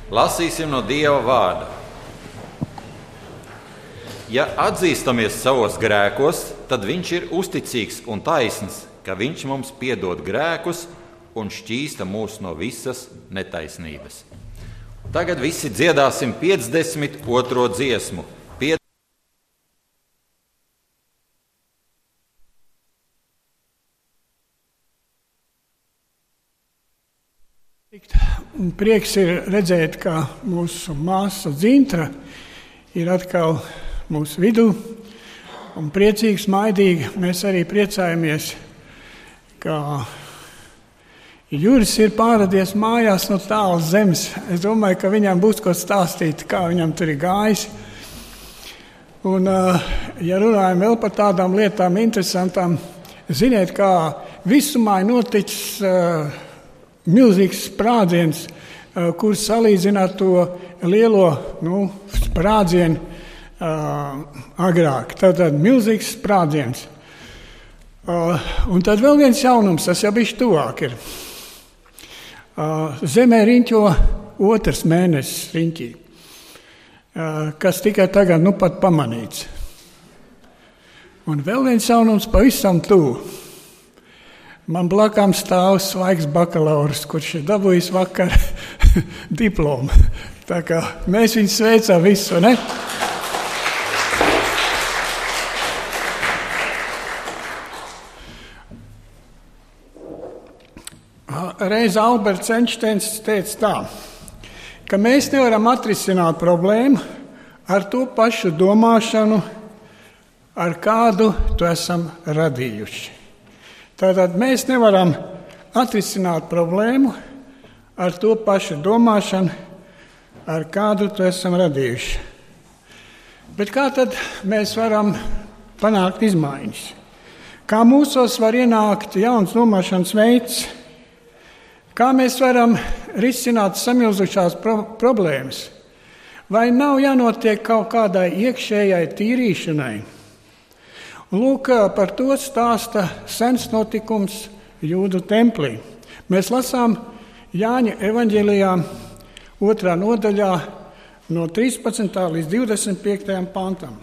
Lasīsim no Dieva vārda. Ja atzīstamies savos grēkos, tad viņš ir uzticīgs un taisns, ka viņš mums piedod grēkus un šķīsta mūs no visas netaisnības. Tagad visi dziedāsim 52. dziesmu. Un prieks ir redzēt, ka mūsu māsa Dzintra ir atkal mūsu vidū. Un priecīgs, maidīgi mēs arī priecājamies, ka Juris ir pāradies mājās no tālas zemes. Es domāju, ka viņam būs ko stāstīt, kā viņam tur ir gājis. Un, ja runājam vēl par tādām lietām interesantām, ziniet, kā visumā ir noticis milzīgs sprādziens, kur salīdzināt to lielo sprādzienu agrāk. Tātad milzīgs sprādziens. Un tad vēl viens jaunums, tas jau bišķi tuvāk ir. Zemē riņķo 2. mēnesis riņķī, kas tikai tagad pat pamanīts. Un vēl viens jaunums pavisam tuvu. Man blakām stāv svaigs bakalaurs, kurš ir dabūjis vakar diplomu. Tā kā mēs viņu sveicam visu, ne? Reiz Alberts Einsteins teica tā, ka mēs nevaram atrisināt problēmu ar to pašu domāšanu, ar kādu to esam radījuši. Tātad mēs nevaram atrisināt problēmu ar to pašu domāšanu, ar kādu to esam radījuši. Bet kā tad mēs varam panākt izmaiņas? Kā mūsos var ienākt jauns domāšanas veids? Kā mēs varam risināt samilzušās problēmas? Vai nav jānotiek kaut kādai iekšējai tīrīšanai? Lūk, par to stāsta sens notikums Jūdu templī. Mēs lasām Jāņa evaņģēlijā 2. nodaļā no 13. līdz 25. pantam.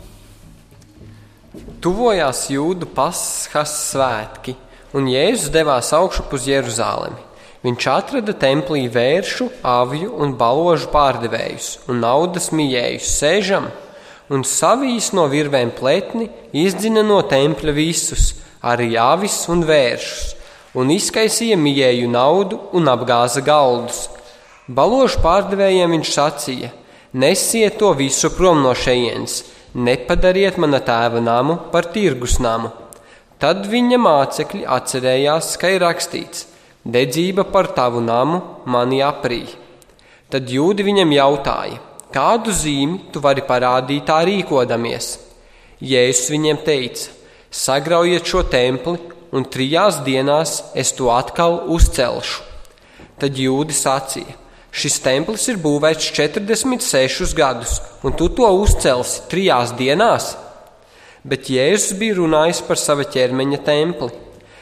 Tuvojās Jūdu Paskas svētki, un Jēzus devās augšup uz Jeruzalemi. Viņš atrada templī vēršu, avju un baložu pārdevējus un naudas mijējus sēžam, un savīs no virvēm pletni izdzina no tempļa visus, arī avis un vēršus, un izkaisīja mijēju naudu un apgāza galdus. Baložu pārdevējiem viņš sacīja: nesiet to visu prom no šejienes, nepadariet mana tēva namu par tirgus namu. Tad viņa mācekļi atcerējās, ka ir rakstīts: dedzība par tavu namu mani aprī. Tad Jūdi viņam jautāja: kādu zīmi tu vari parādīt tā rīkodamies? Jēzus viņiem teica: sagraujiet šo templi, un 3 dienās es to atkal uzcelšu. Tad Jūdi sacīja: šis templis ir būvēts 46 gadus, un tu to uzcelsi 3 dienās? Bet Jēzus bija runājis par sava ķermeņa templi.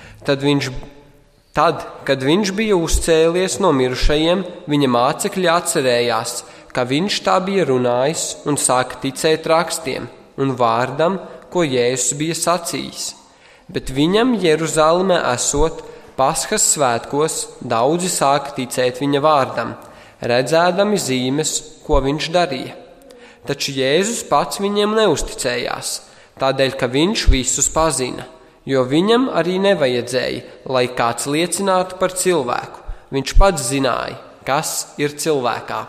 Tad, kad viņš bija uzcēlies no mirušajiem, viņa mācekļi atcerējās, ka viņš tā bija runājis un sāka ticēt rakstiem un vārdam, ko Jēzus bija sacījis. Bet viņam Jeruzalemē esot Paskas svētkos, daudzi sāka ticēt viņa vārdam, redzēdami zīmes, ko viņš darīja. Taču Jēzus pats viņiem neusticējās, tādēļ, ka viņš visus pazina, jo viņam arī nevajadzēja, lai kāds liecinātu par cilvēku. Viņš pats zināja, kas ir cilvēkā.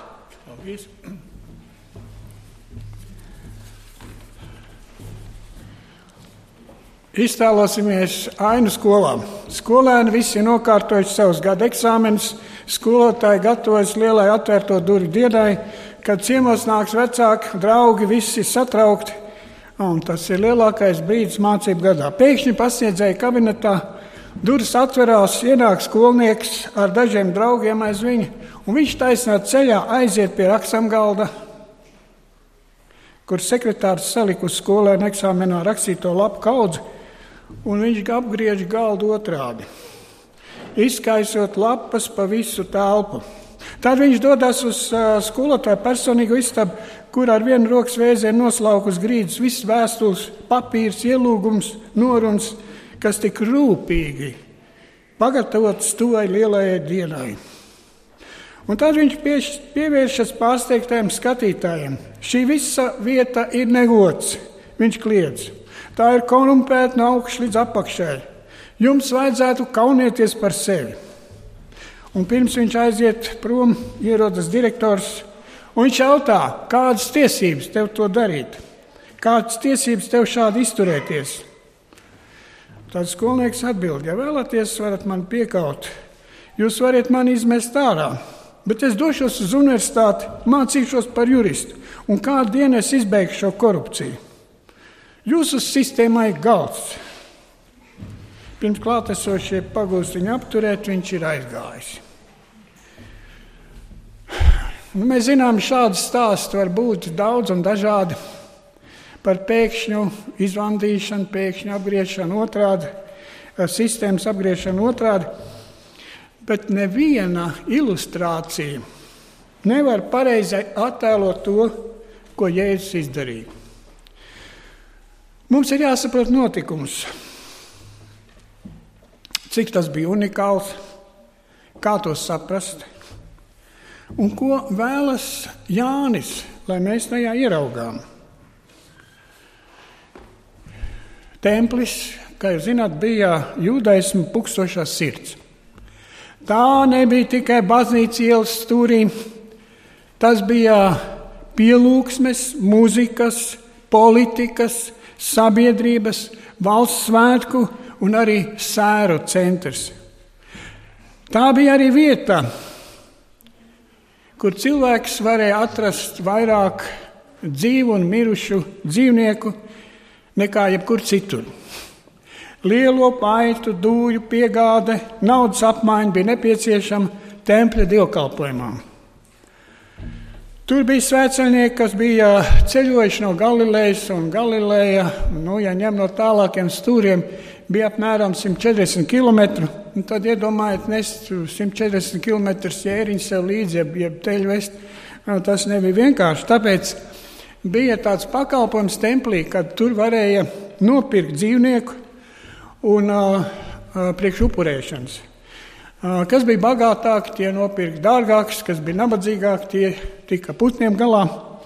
Iztēlosimies ainu skolām. Skolēni visi nokārtojuši savus gada eksāmenus, skolotāji gatavojas lielai atvērto durvju dienai, kad ciemos nāks vecāki, draugi, visi satraukti. Un tas ir lielākais brīdis mācību gadā. Pēkšņi pasniedzēja kabinetā, durvis atverās, ienāk skolnieks ar dažiem draugiem aiz viņa, un viņš taisnā ceļā aiziet pie rakstamgalda, kur sekretārs salika uz skolēnu eksāmenā rakstīto lapu kaudzi, un viņš apgriež galdu otrādi, izkaisot lapas pa visu telpu. Tad viņš dodas uz skolotāju personīgo istabu, kur ar vienu rokas vēzienu noslauk uz grīdas visas vēstules, papīrs, ielūgums, norunas, kas tik rūpīgi pagatavotas tuvai lielajai dienai. Un tad viņš pievēršas pārsteigtajiem skatītājiem. Šī visa vieta ir negods, viņš kliedz. Tā ir korumpēta no augšas līdz apakšai. Jums vajadzētu kaunieties par sevi. Un pirms viņš aiziet prom, ierodas direktors, un viņš jautā, kādas tiesības tev to darīt? Kādas tiesības tev šādi izturēties? Tad skolnieks atbild, ja vēlaties, varat man piekaut. Jūs varat mani izmest ārā, bet es došos uz universitāti, mācīšos par juristu, un kādu dienu es izbeigšu šo korupciju. Jūsu sistēmai galds. Pirms klātesošie pagūst viņu apturēt, viņš ir aizgājis. Mēs zinām, šādi stāsti var būt daudz un dažādi par pēkšņu izvandīšanu, pēkšņu apgriešanu otrādi, sistēmas apgriešanu otrādi, bet neviena ilustrācija nevar pareizi attēlot to, ko Jēzus izdarīja. Mums ir jāsaprot notikums, cik tas bija unikāls, kā to saprast, un ko vēlas Jānis, lai mēs tajā ieraugām. Templis, kā jūs zināt, bija jūdaisma pukstošā sirds. Tā nebija tikai baznīca ielas stūrī, tas bija pielūgsmes, mūzikas, politikas, sabiedrības, valsts svētku un arī sēru centrs. Tā bija arī vieta, kur cilvēks varēja atrast vairāk dzīvu un mirušu dzīvnieku nekā jebkur citur. Lielo paitu, dūju piegāde, naudas apmaiņa bija nepieciešama tempļa dievkalpojumam. Tur bija svētceļnieki, kas bija ceļojuši no Galilejas, un Galileja, ja ņem no tālākiem stūriem, bija apmēram 140 km. Un tad iedomājiet, nest 140 km ķēriņu sev līdzi, jeb teļu vest. Tas nebija vienkārši. Tāpēc bija tāds pakalpojums templī, kad tur varēja nopirkt dzīvnieku un priekš upurēšanas. Kas bija bagātāki, tie nopirka dārgāks, kas bija nabadzīgāki, tie tika putniem galā.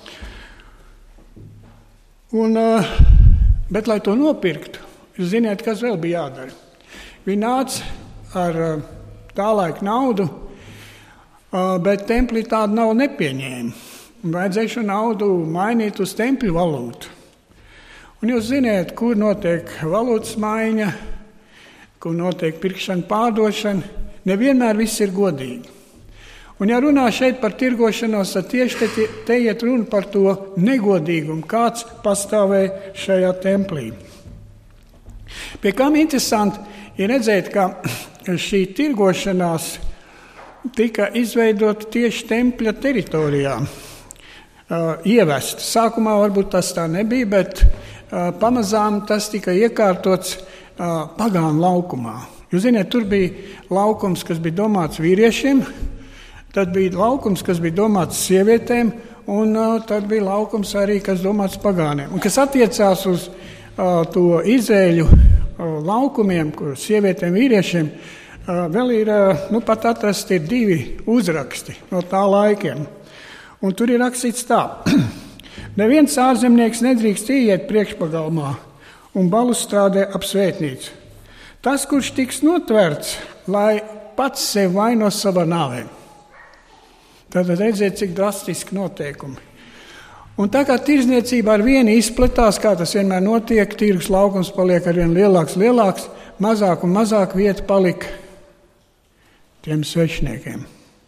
Bet, lai to nopirktu, jūs ziniet, kas vēl bija jādara. Viņi nāca ar tā laika naudu, bet templī tādu naudu nepieņēma. Vajadzēja šo naudu mainīt uz tempļu valūtu. Un jūs ziniet, kur notiek valūtas maiņa, kur notiek pirkšana, pārdošana. Nevienmēr viss ir godīgi. Un ja runā šeit par tirgošanos, tad tieši te iet runa par to negodīgumu, kāds pastāvēja šajā templī. Pie kam interesanti ir redzēt, ka šī tirgošanās tika izveidota tieši tempļa teritorijā, ievesta. Sākumā varbūt tas tā nebija, bet pamazām tas tika iekārtots pagānu laukumā. Jūs zināt, tur bija laukums, kas bija domāts vīriešiem, tad bija laukums, kas bija domāts sievietēm, un tad bija laukums arī, kas domāts pagāniem. Un kas attiecās uz to Izraēļu laukumiem, kur sievietēm, vīriešiem, vēl ir, pat atrasti ir 2 uzraksti no tā laikiem. Un tur ir rakstīts tā. Neviens ārzemnieks nedrīkst ieiet priekšpagalmā un balustrādē ap svētnīcu. Tas, kurš tiks notverts, lai pats sev vaino savā nāvē. Tad redziet, cik drastiski noteikumi. Un tā kā tirdzniecība ar vienu izplatās, kā tas vienmēr notiek, tirgus laukums paliek ar vien lielāks, mazāk un mazāk vieta palika tiem svešniekiem.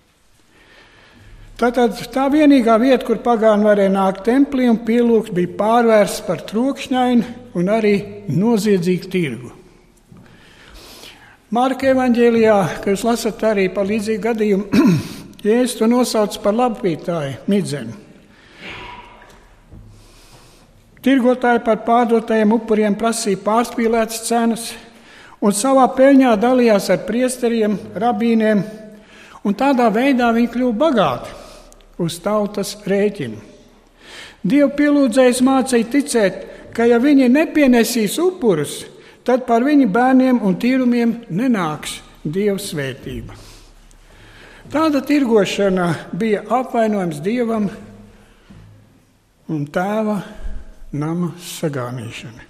Tātad tā vienīgā vieta, kur pagāni varēja nākt templī un pielūgt, bija pārvērsts par trokšņainu un arī noziedzīgu tirgu. Marka evaņģēlijā, kad jūs lasat arī par līdzīgu gadījumu, Jēzus to nosauc par labpītāju midzeni. Tirgotāji par pārdotajiem upuriem prasīja pārspīlētas cenas un savā peļņā dalījās ar priesteriem, rabīniem un tādā veidā viņi kļuva bagāti uz tautas rēķinu. Dievu pielūdzējs mācīja ticēt, ka ja viņi nepienesīs upurus, tad par viņu bērniem un tīrumiem nenāks Dieva svētība. Tāda tirgošana bija apvainojums Dievam un tēva nama sagānīšana.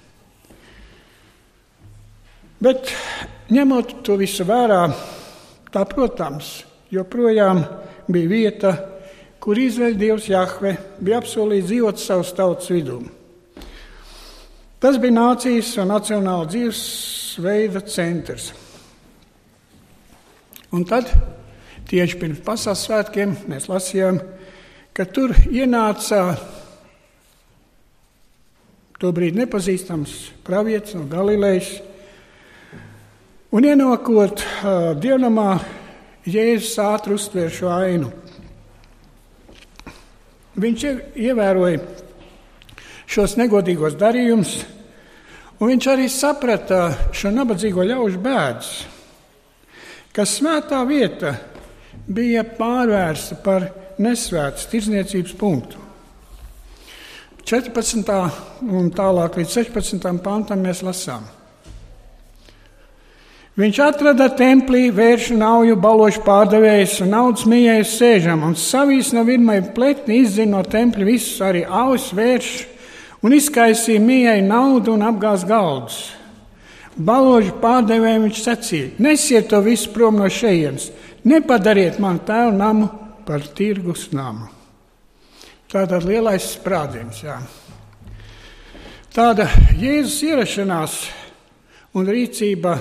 Bet ņemot to visu vērā, tā, protams, joprojām bija vieta, kur Izraēļa Dievs Jahve bija apsolījis dzīvot savas tautas vidū. Tas bija nācijas un nacionāla dzīvesveida centrs. Un tad, tieši pirms pasaules svētkiem, mēs lasījām, ka tur ienāca tobrīd nepazīstams pravietis no Galilejas, un ienākot dievnamā, Jēzus ātri uztvēra šo ainu. Viņš ievēroja šos negodīgos darījumus, un viņš arī saprata šo nabadzīgo ļaužu bēdas, ka svētā vieta bija pārvērsta par nesvētas tirdzniecības punktu. 14. un tālāk līdz 16. pantam mēs lasām. Viņš atrada templī vēršu nauju balošu pārdevējus un naudas mījējus sēžam, un savīs no virmai pletni izzina no tempļa visus, arī ausis vēršu, un izkaisīja mījēju naudu un apgāz galdus. Balošu pārdevējiem viņš sacīja: nesiet to visu prom no šejienes, nepadariet man tēvu namu par tirgus namu. Tātad lielais sprādziens, jā. Tāda Jēzus ierašanās un rīcība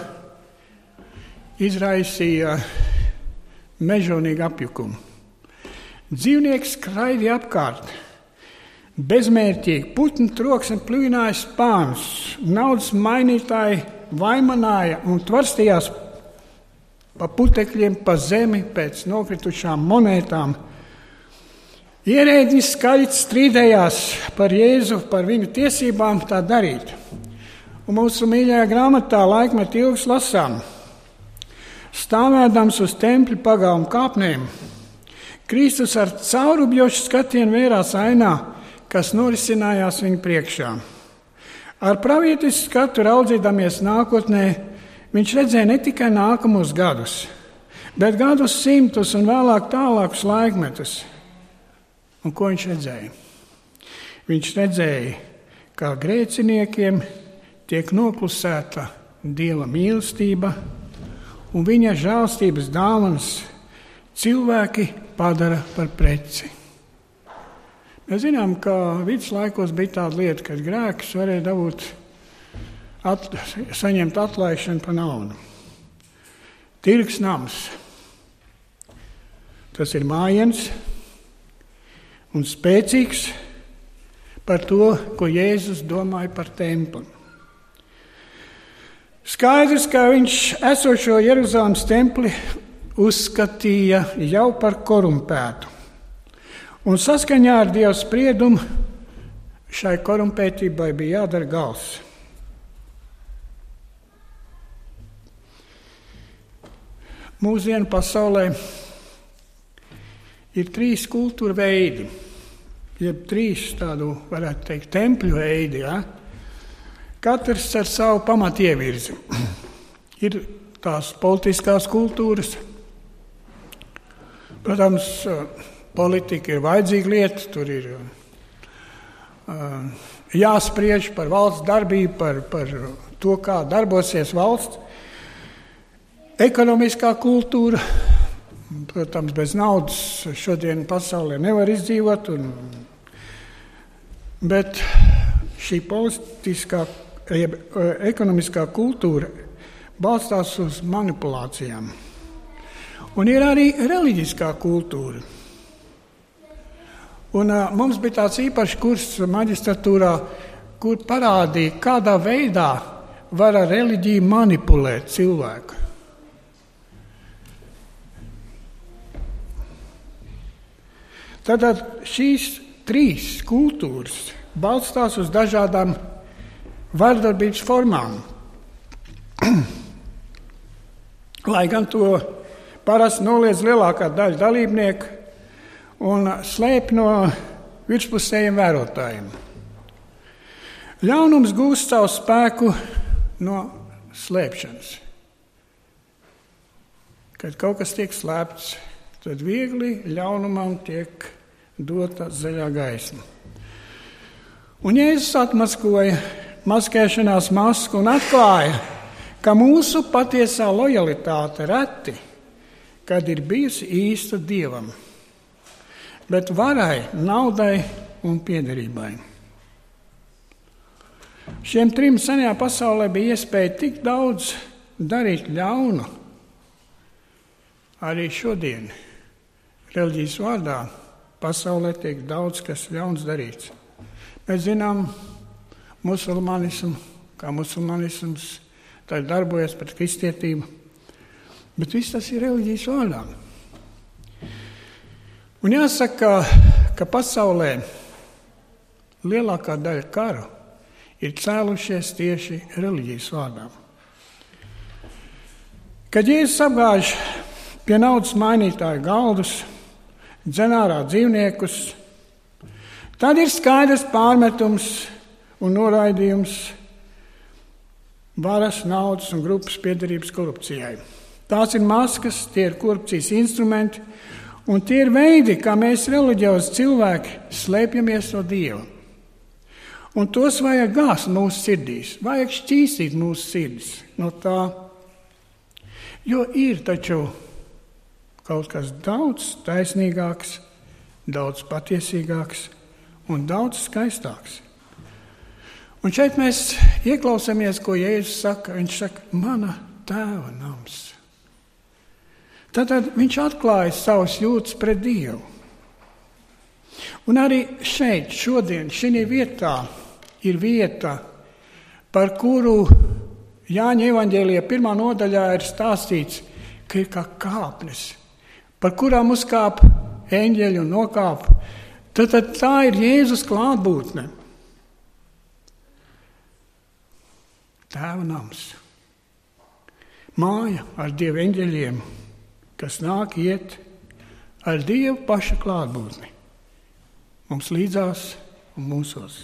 izraisīja mežonīgu apjukumu. Dzīvnieki skraidīja apkārt, bezmērķīgi, putni troksni pļuvināja spānus, naudas mainītāji vaimanāja un tvarstījās pa putekļiem, pa zemi pēc nokritušām monētām. Ierēdņi skaļi strīdējās par Jēzu, par viņu tiesībām tā darīt. Un mūsu mīļajā grāmatā Laikmeta ilgas lasām: stāvēdams uz tempļa pagalma kāpnēm, Kristus ar caurubjošu skatienu vērās ainā, kas norisinājās viņa priekšā. Ar pravietisku skatu raudzīdamies nākotnē, viņš redzēja ne tikai nākamos gadus, bet gadus simtus un vēlāk tālākus laikmetus. Un ko viņš redzēja? Viņš redzēja, kā grēciniekiem tiek noklusēta Dieva mīlestība, un viņa žēlstības dāvanas cilvēki padara par preci. Mēs zinām, ka viduslaikos bija tāda lieta, kad grēkus varēja dabūt, saņemt atlaišanu par naudu. Tirgs nams. Tas ir mājiens un spēcīgs par to, ko Jēzus domāja par templi. Skaidrs, ka viņš esošo Jeruzalemes templi uzskatīja jau par korumpētu. Un saskaņā ar Dieva spriedumu šai korumpētībai bija jādara gals. Mūsdienu pasaulē ir 3 kultūra veidi, jeb 3 tādu, varētu teikt, tempļu veidi, ja? Katrs ar savu pamatievirzi. Ir tās politiskās kultūras. Protams, politika ir vajadzīga lieta, tur ir jāspriež par valsts darbību, par to, kā darbosies valsts. Ekonomiskā kultūra, protams, bez naudas šodien pasaulē nevar izdzīvot, bet šī politiskā, ekonomiskā kultūra balstās uz manipulācijām. Un ir arī reliģiskā kultūra. Un mums bija tāds īpašs kurs maģistratūrā, kur parādīja, kādā veidā var ar reliģiju manipulēt cilvēku. Tātad šīs 3 kultūras balstās uz dažādām vardarbības formām. Lai gan to parasti noliedz lielākā daļa dalībnieku un slēp no virspusējiem vērotājiem. Ļaunums gūst savu spēku no slēpšanas. Kad kaut kas tiek slēpts, tad viegli ļaunumam tiek dota zaļā gaisma. Un Jēzus atmaskoja maskēšanās masku un atklāja, ka mūsu patiesā lojalitāte reti, kad ir bijusi īsta Dievam, bet varai, naudai un piederībai. Šiem trim senajā pasaulē bija iespēja tik daudz darīt ļaunu. Arī šodien reliģijas vārdā pasaulē tiek daudz kas ļauns darīts. Mēs zinām musulmanismu, kā musulmanisms tā darbojas pret kristietību, bet viss tas ir reliģijas vārdā. Un jāsaka, ka pasaulē lielākā daļa karu ir cēlušies tieši reliģijas vārdā. Kad Jēzus apgāž pie naudas mainītāju galdus, dzen ārā dzīvniekus, tad ir skaidrs pārmetums un noraidījums varas, naudas un grupas piederības korupcijai. Tās ir maskas, tie ir korupcijas instrumenti, un tie ir veidi, kā mēs reliģiozi cilvēki slēpjamies no Dieva. Un tos vajag gāzt mūsu sirdīs, vajag šķīstīt mūsu sirdis no tā, jo ir taču kaut kas daudz taisnīgāks, daudz patiesīgāks un daudz skaistāks. Un šeit mēs ieklausāmies, ko Jēzus saka. Viņš saka, mana tēva nams. Tad viņš atklāja savas jūtas pret Dievu. Un arī šeit, šodien, šī vietā ir vieta, par kuru Jāņa evaņģēlijā 1. nodaļā ir stāstīts, ka ir kā kāpnes, par kurām uzkāp eņģeļi un nokāp. Tad tā ir Jēzus klātbūtne. Tēva nams. Māja ar Dieva eņģeļiem, kas nāk iet ar Dievu paša klātbūtni. Mums līdzās un mūsos.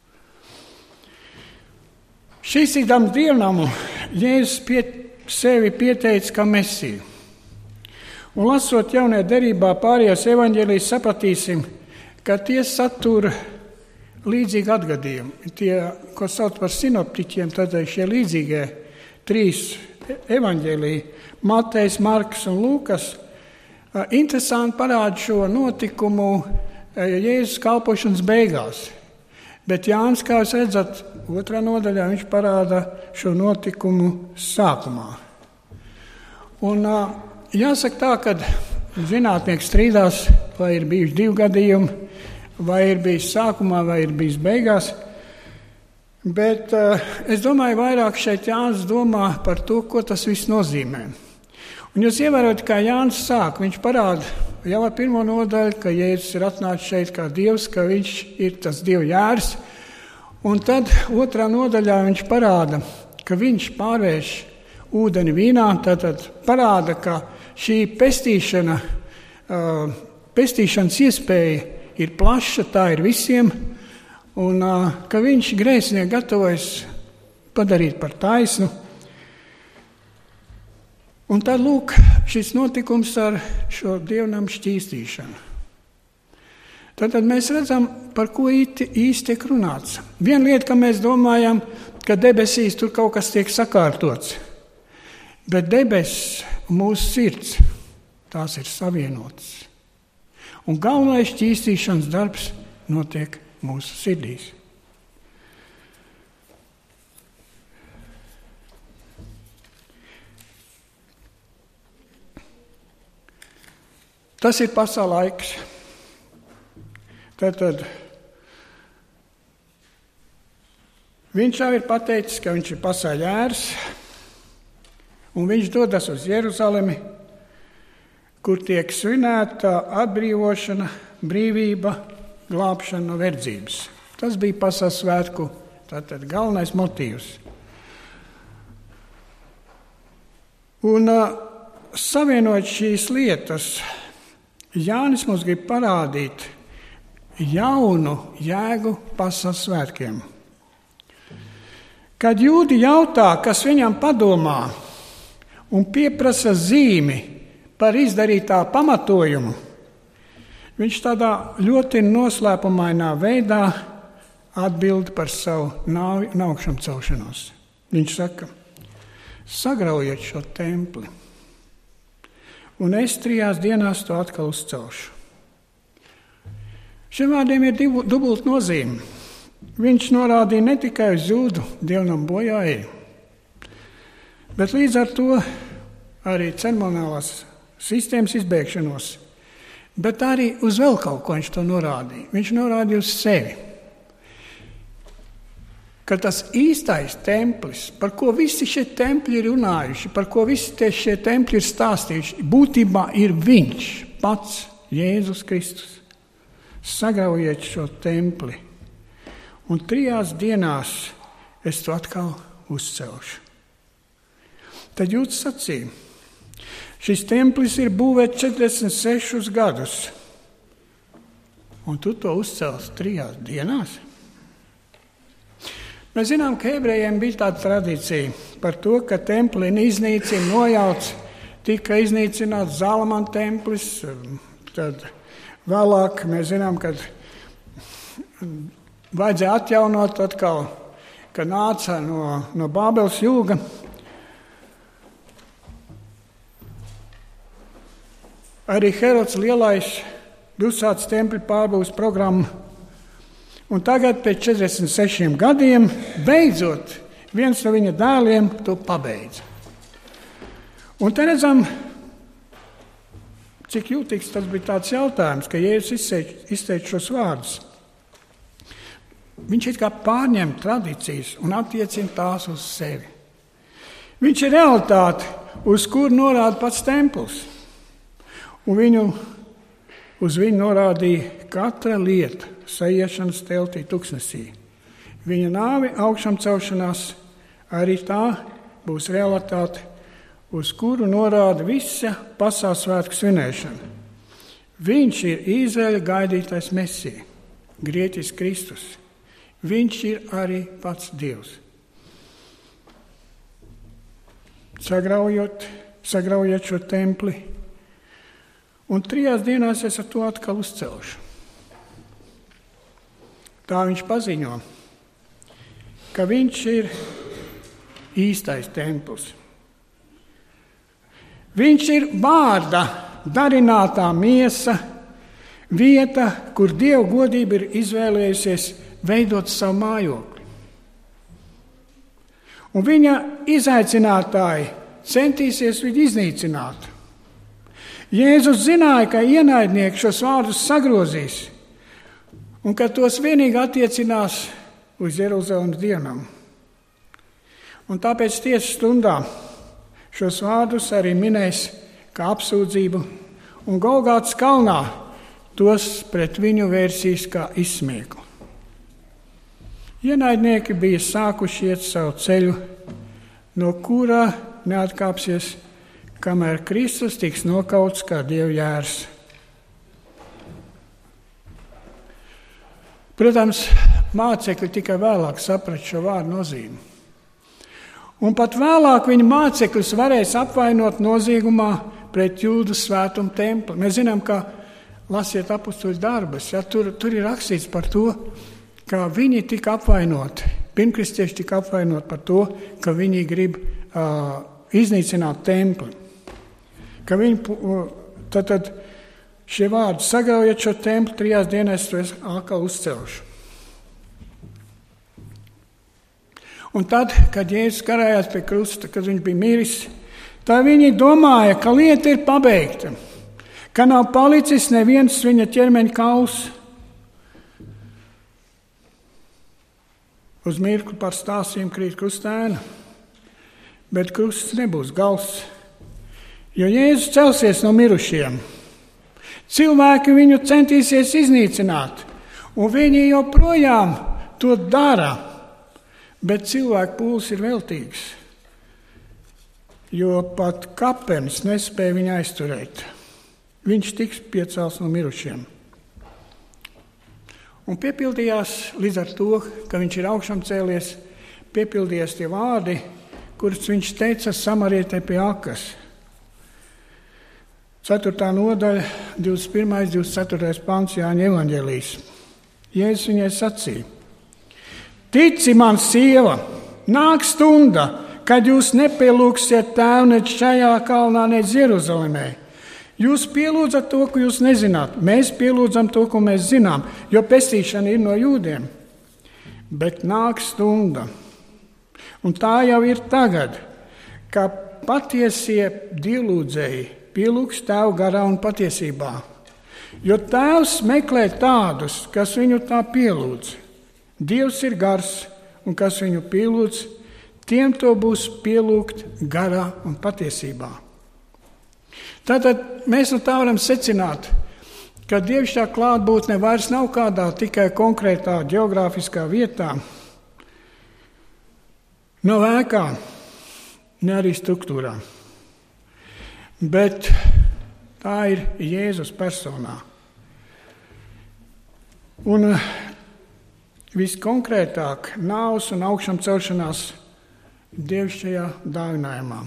Šīs ikdams dievnamu Jēzus sevi pieteica kā Mesiju. Un lasot jaunajā derībā pārējās evaņģēlijas, sapratīsim, ka tie satura līdzīgi atgadījumi. Tie, ko sauc par sinoptiķiem, tad šie līdzīgie 3 evaņģēliji, Matejs, Marks un Lūkas, interesanti parāda šo notikumu Jēzus kalpošanas beigās. Bet Jānis, kā jūs redzat, 2. nodaļā viņš parāda šo notikumu sākumā. Un jāsaka tā, ka zinātnieki strīdās, vai ir bijuši 2 gadījumi, vai ir bijis sākumā, vai ir bijis beigās. Bet es domāju, vairāk šeit Jānis domā par to, ko tas viss nozīmē. Un jūs ievērojat, kā Jānis sāk, viņš parāda jau ar 1. nodaļu, ka Jēzus ir atnācis šeit kā Dievs, ka viņš ir tas Dieva jērs. Un tad 2. nodaļā viņš parāda, ka viņš pārvērš ūdeni vīnā, tātad parāda, ka šī pestīšanas iespēja ir plaša, tā ir visiem, un ka viņš grēcinieku gatavojas padarīt par taisnu. Un tad lūk šis notikums ar šo dievnamu šķīstīšanu. Tad mēs redzam, par ko īsti tiek runāts. Viena lieta, ka mēs domājam, ka debesīs tur kaut kas tiek sakārtots, bet debesis un mūsu sirds, tās ir savienotas. Un galvenais šķīstīšanas darbs notiek mūsu sirdīs. Tas ir pasaules laiks. Tad viņš jau ir pateicis, ka viņš ir pasaules jērs, un viņš dodas uz Jeruzalemi, kur tiek svinēta atbrīvošana, brīvība, glābšana no verdzības. Tas bija pasaules svētku galvenais motīvs. Un savienot šīs lietas, Jānis mums grib parādīt jaunu jēgu pasaules svētkiem. Kad jūdi jautā, kas viņam padomā un pieprasa zīmi par izdarītā pamatojumu, viņš tādā ļoti noslēpumainā veidā atbild par savu nāvi un augšām celšanos. Viņš saka, sagraujiet šo templi, un es 3 dienās to atkal uzcelšu. Šiem vārdiem ir dubult nozīme. Viņš norādīja ne tikai uz Jūdu dievnamu bojāēju, bet līdz ar to arī ceremoniālās sistēmas izbēgšanos, bet arī uz vēl kaut ko viņš to norādīja. Viņš norādīja uz sevi, ka tas īstais templis, par ko visi šie templi ir runājuši, par ko visi šie templi ir stāstījuši, būtībā ir viņš pats, Jēzus Kristus. Sagraujiet šo templi, un 3 dienās es to atkal uzcelšu. Tad Jūds sacīja, šis templis ir būvēts 46 gadus, un tu to uzcelsi 3 dienās? Mēs zinām, ka ebrejiem bija tāda tradīcija par to, ka templi iznīcina, nojauc, tika iznīcināts Zalamana templis, tad vēlāk mēs zinām, ka vajadzēja atjaunot atkal, kad nāca no Bābeles jūga. Arī Herods Lielais bija uzsācis templi pārbūves programmu. Un tagad, pēc 46 gadiem, beidzot, viens no viņa dēliem to pabeidza. Un te redzam, cik jūtīgs tas bija tāds jautājums, ka Jēzus izteica šos vārdus. Viņš it kā pārņem tradīcijas un attiecina tās uz sevi. Viņš ir realitāte, uz kuru norāda pats templis. Un uz viņu norādīja katra lieta saiešanas teltī tuksnesī. Viņa nāve augšām celšanās arī tā būs realitāte, uz kuru norāda visa pasaules svētku svinēšana. Viņš ir Izraēļa gaidītais Mesija, grieķis Kristus. Viņš ir arī pats Dievs. Sagraujiet šo templi, un 3 dienās es ar to atkal uzcelšu. Tā viņš paziņo, ka viņš ir īstais templis. Viņš ir vārda darinātā miesa, vieta, kur Dieva godība ir izvēlējusies veidot savu mājokli. Un viņa izaicinātāji centīsies viņu iznīcināt. Jēzus zināja, ka ienaidnieki šos vārdus sagrozīs, un ka tos vienīgi attiecinās uz Jeruzalemes dievnamu. Un tāpēc tiesas stundā šos vārdus arī minēs kā apsūdzību, un Golgātas kalnā tos pret viņu vērsīs kā izsmieklu. Ienaidnieki bija sākuši iet savu ceļu, no kura neatkāpsies, kamēr Kristus tiks nokauts kā Dieva jērs. Protams, mācekļi tikai vēlāk saprat šo vārdu nozīmi. Un pat vēlāk viņa mācekļus varēs apvainot noziegumā pret Jūdu svētumu templi. Mēs zinām, ka lasiet apustuļu darbus, tur ir rakstīts par to, ka viņi tika apvainoti. Pirmkristieši tika apvainoti par to, ka viņi grib iznīcināt templi. Ka viņi, tad šie vārdi sagraujiet šo templi 3 dienās, to es atkal uzcelšu. Un tad, kad Jēzus karājās pie krusta, kad viņš bija miris, tā viņi domāja, ka lieta ir pabeigta, ka nav palicis neviens viņa ķermeņa kauls. Uz mirkli par stāstījumu krīt krustēna, bet krusts nebūs gals, jo Jēzus celsies no mirušiem. Cilvēki viņu centīsies iznīcināt, un viņi joprojām to dara, bet cilvēku pūles ir veltīgs. jo pat kapenis nespēja viņu aizturēt. Viņš tiks piecelts no mirušiem. Un piepildījās līdz ar to, ka viņš ir augšām cēlies, piepildījās tie vārdi, kurus viņš teica samarietei pie akas. 4. nodaļa, 21. 24. pants Jāņa evaņģēlijs. Jēzus viņai sacīja: Tici man, sieva, nāk stunda, kad jūs nepielūgsiet Tēvu nec šajā kalnā, nec Jeruzalemē. Jūs pielūdzat to, ko jūs nezināt. Mēs pielūdzam to, ko mēs zinām, jo pestīšana ir no jūdiem. Bet nāk stunda, un tā jau ir tagad, ka patiesie dievlūdzēji pielūgs Tēvu garā un patiesībā. Jo Tēvs meklē tādus, kas viņu tā pielūdz. Dievs ir gars, un kas viņu pielūdz, tiem to būs pielūgt garā un patiesībā. Tātad mēs no tā varam secināt, ka dievišķā klātbūtne vairs nav kādā tikai konkrētā ģeogrāfiskā vietā, nav ēkā, ne arī struktūrā, bet tā ir Jēzus personā. Un viskonkrētāk nāves un augšām celšanās dievišķajā dāvinājumā.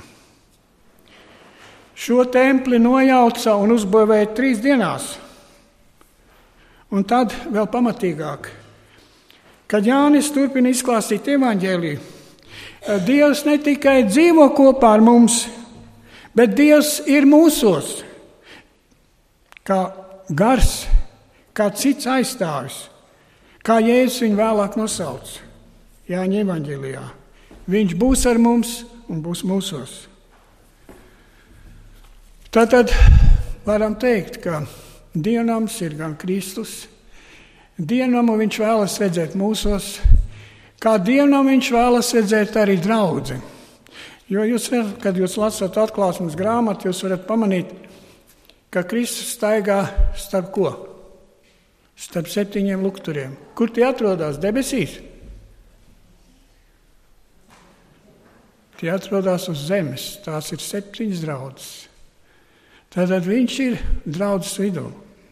Šo templi nojauca un uzbūvēja 3 dienās. Un tad vēl pamatīgāk, kad Jānis turpina izklāstīt evaņģēliju, Dievs ne tikai dzīvo kopā ar mums, bet Dievs ir mūsos, kā gars, kā cits aizstāvis, kā Jēzus viņu vēlāk nosauc Jāņa evaņģēlijā. Viņš būs ar mums un būs mūsos. Tātad varam teikt, ka dievnams ir gan Kristus, dievnamu viņš vēlas redzēt mūsos, kā dievnamu viņš vēlas redzēt arī draudzi. Jo jūs, kad jūs lasat atklāsmes grāmatu, jūs varat pamanīt, ka Kristus staigā starp ko? Starp 7 lukturiem. Kur tie atrodas? Debesīs? Tie atrodas uz zemes. Tās ir 7 draudzes. Tātad viņš ir draudzes vidū.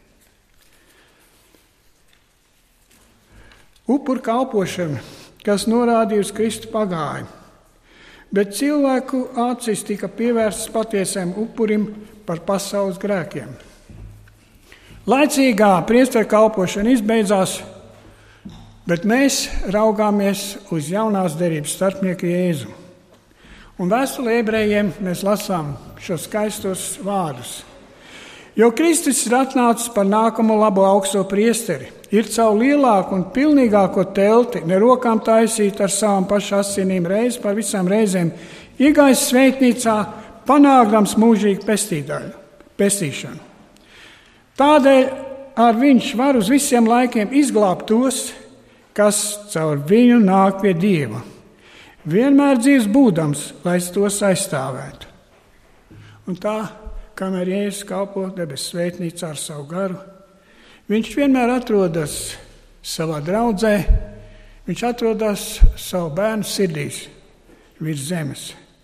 Upuru kalpošana, kas norādīja uz Kristu, pagāja, bet cilvēku acis tika pievērstas patiesam upurim par pasaules grēkiem. Laicīgā priestera kalpošana izbeidzās, bet mēs raugāmies uz jaunās derības starpnieku Jēzu. Un vēstulē ebrejiem mēs lasām šos skaistos vārdus. Jo Kristus ir atnācis par nākamo labo augsto priesteri, ir caur lielāku un pilnīgāko telti, ne rokām taisīt ar savām pašu asinīm reiz par visām reizēm, iegājis svētnīcā, panākdams mūžīgu pestīšanu. Tādēļ ar viņš var uz visiem laikiem izglābt tos, kas caur viņu nāk pie Dieva. Vienmēr dzīvs būdams, lai tos aizstāvētu. Un tā, kamēr Jēzus kalpo debesu svētnīcā ar savu garu, viņš vienmēr atrodas savā draudzē, viņš atrodas savu bērnu sirdīs virs zemes.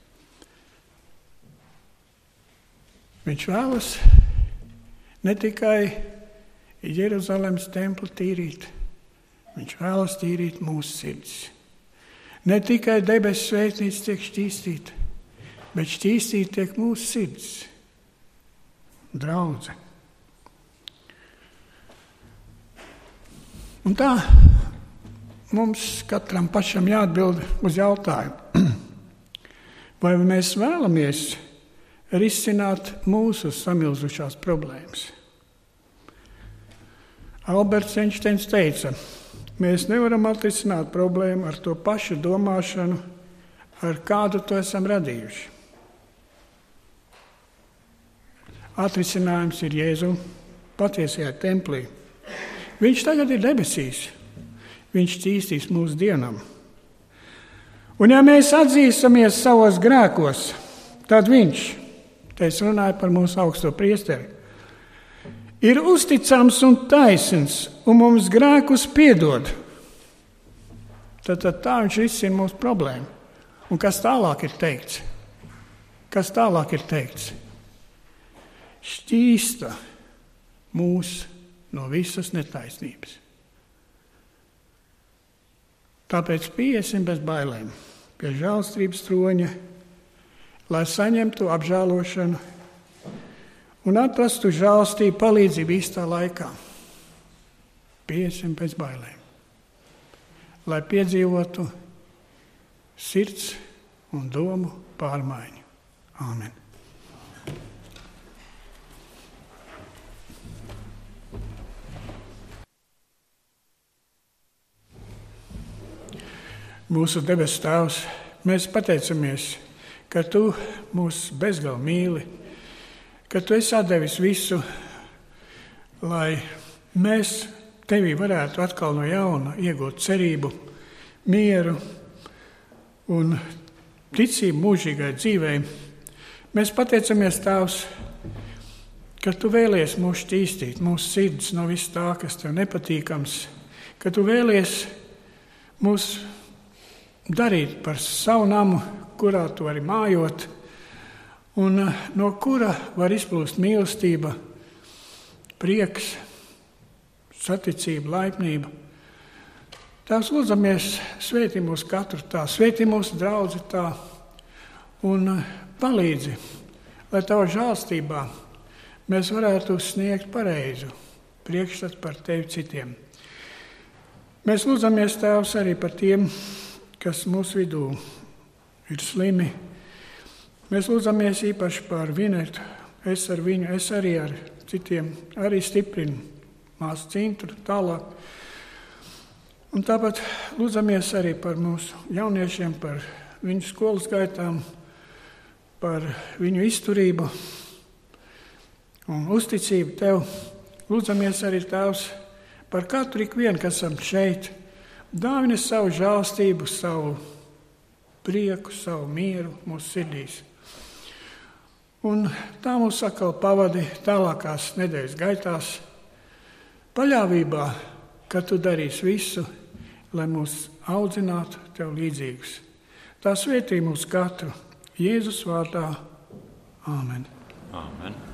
Viņš vēlas ne tikai Jeruzalemes templi tīrīt, viņš vēlas tīrīt mūsu sirdis. Ne tikai debesu svētnīca tiek šķīstīta, bet šķīstīta tiek mūsu sirds, draudze. Un tā mums katram pašam jāatbild uz jautājumu, vai mēs vēlamies risināt mūsu samilzušās problēmas. Alberts Einsteins teica, mēs nevaram atrisināt problēmu ar to pašu domāšanu, ar kādu to esam radījuši. Atrisinājums ir Jēzu patiesajā templī. Viņš tagad ir debesīs. Viņš šķīstīs mūsu dienam. Un ja mēs atzīstamies savos grēkos, tad viņš, te es runāju par mūsu augsto priesteri, ir uzticams un taisns, un mums grēkus piedod. Tad tā viņš risina mūsu problēmu. Un kas tālāk ir teikts? Kas tālāk ir teikts? Šķīsta mūs no visas netaisnības. Tāpēc piesim bez bailēm pie žēlstības troņa, lai saņemtu apžēlošanu un atrastu žēlstību palīdzību īstā laikā. Piesim bez bailēm, lai piedzīvotu sirds un domu pārmaiņu. Āmen. Mūsu debesu Tēvs, mēs pateicamies, ka Tu mūs bezgalīgi mīli, ka Tu esi atdevis visu, lai mēs Tevī varētu atkal no jauna iegūt cerību, mieru un ticību mūžīgai dzīvei. Mēs pateicamies, Tēvs, ka Tu vēlies mūs šķīstīt, mūsu sirds no viss tā, kas Tev nepatīkams, ka Tu vēlies mūs darīt par savu namu, kurā Tu vari mājot, un no kura var izplūst mīlestība, prieks, saticība, laipnība. Tās lūdzamies, svētī mūs katru tā, svētī mūsu draudzi tā, un palīdzi, lai Tava žēlstībā mēs varētu sniegt pareizu priekšstatu par Tevi citiem. Mēs lūdzamies, Tēvs, arī par tiem, kas mūsu vidū ir slimi. Mēs lūdzamies īpaši par Vinetu. Es ar viņu, es arī ar citiem, arī stiprinu māsu Cintru tālāk. Un tāpat lūdzamies arī par mūsu jauniešiem, par viņu skolas gaitām, par viņu izturību un uzticību Tev. Lūdzamies arī, Tēvs, par katru ikvienu, kas esam šeit. Dāvini savu žēlstību, savu prieku, savu mieru mūsu sirdīs. Un tā mūs atkal pavadi tālākās nedēļas gaitās, paļāvībā, ka Tu darīsi visu, lai mūs audzinātu Tev līdzīgus. Tā svētī mūs katru Jēzus vārdā. Āmen. Āmen.